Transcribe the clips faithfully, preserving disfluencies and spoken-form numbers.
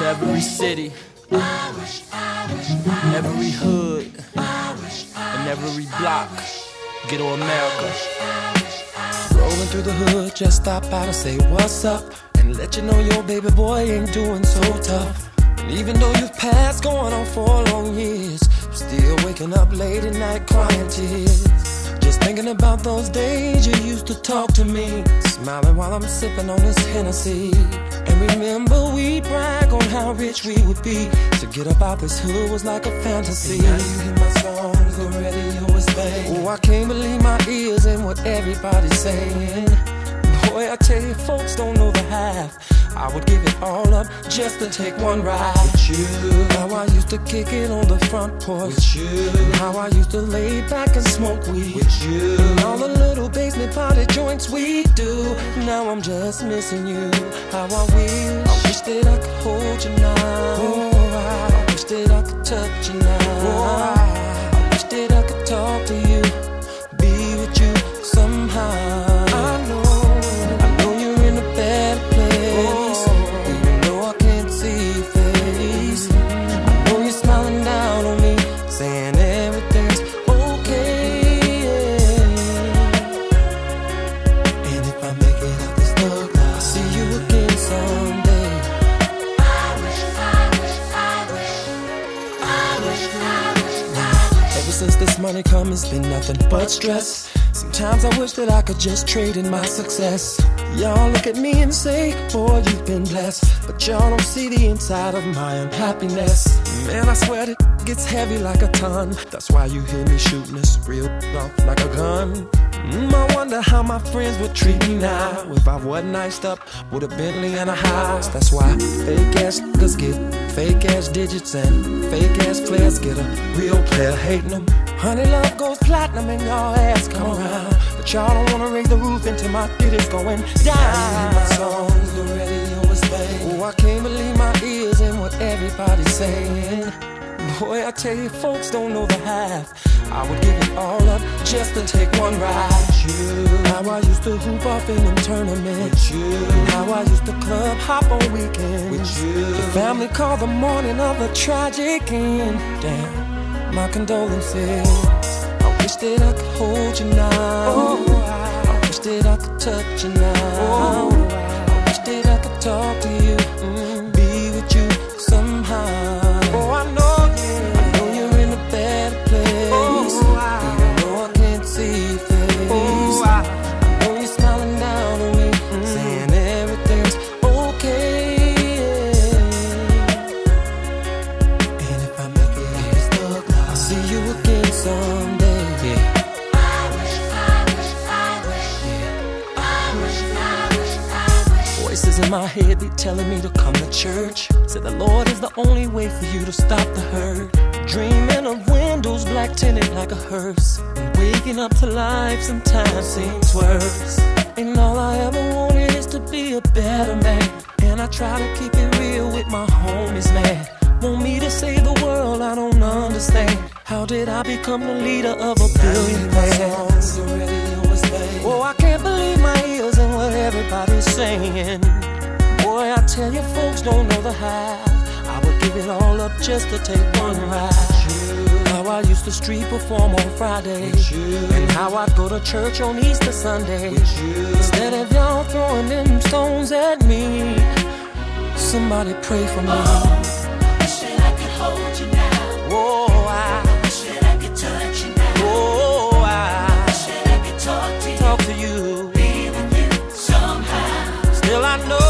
to every city, every hood, and every block. Ghetto America. Rolling through the hood, just stop by to say what's up and let you know your baby boy ain't doing so tough. And even though you've passed going on four long years, I'm still waking up late at night crying tears. Just thinking about those days you used to talk to me, smiling while I'm sipping on this Hennessy. And remember we brag on how rich we would be. To get up out this hood was like a fantasy. And now you hear my songs, the radio is banging. Oh, I can't believe my ears and what everybody's saying. Boy, I tell you, folks don't know the half. I would give it all up just to take one ride with you. How I used to kick it on the front porch with you. How I used to lay back and smoke weed with you. And all the little basement party joints we do. Now I'm just missing you. How I wish, I wish that I could hold you now. Oh, I wish that I could touch you now. Oh, I wish that I could talk to you, be with you somehow. I know money come, it's been nothing but stress. Sometimes I wish that I could just trade in my success. Y'all look at me and say, boy, you've been blessed. But y'all don't see the inside of my unhappiness. Man, I swear it gets heavy like a ton. That's why you hear me shooting this real off like a gun. Mm, I wonder how my friends would treat me now if I wasn't iced up with a Bentley and a house. That's why fake ass niggas get fake ass digits and fake ass players get a real player hating them. Honey, love goes platinum and y'all ass come around, but y'all don't wanna raise the roof until my kid is going down. My songs, the radio is playing. Oh, I can't believe my ears and what everybody's saying. Boy, I tell you, folks don't know the half. I would give it all up just to take one ride with you. How I used to hoop off in them tournaments with you. How I used to club hop on weekends with you. The family called the morning of a tragic end. Damn, my condolences. I wish that I could hold you now. Oh, I, I wish that I could touch you now. Oh, I wish that I could talk to you, mm, be with you somehow. Oh, I know. My head be telling me to come to church. Said the Lord is the only way for you to stop the hurt. Dreaming of windows black tinted like a hearse, and waking up to life sometimes seems worse. And all I ever wanted is to be a better man, and I try to keep it real with my homies, man. Want me to save the world, I don't understand. How did I become the leader of a billion man? Oh, I can't believe my ears and what everybody's saying. Boy, I tell you, folks don't know the half. I would give it all up just to take one ride. How I used to street perform on Friday, and how I'd go to church on Easter Sunday. Instead of y'all throwing them stones at me, somebody pray for me. Oh, I wish that I could hold you now. Oh, I, I wish that I could touch you now. Oh, I, I wish that I could talk to you, talk to you, be with you somehow. Still I know.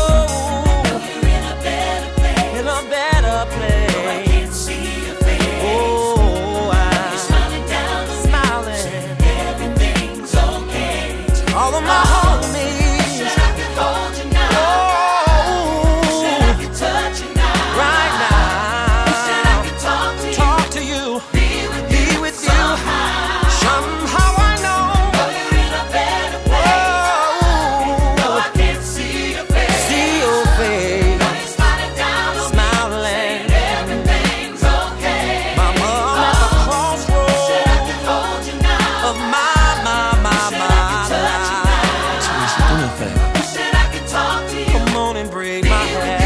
In a better place. Though I can't see your face. Oh, I, you're smiling down on smiling. me. Everything's okay. All of my oh, homies. Wish that I could hold you now. Oh, wish that I could touch you now. right now. Wish that I could talk to Talk you. to you. Be with Be you. with somehow. you. Somehow I know. Though you're in a better place. Oh, Though I can't see your face. see your face. Wish that I could talk to you. Come on and break my heart.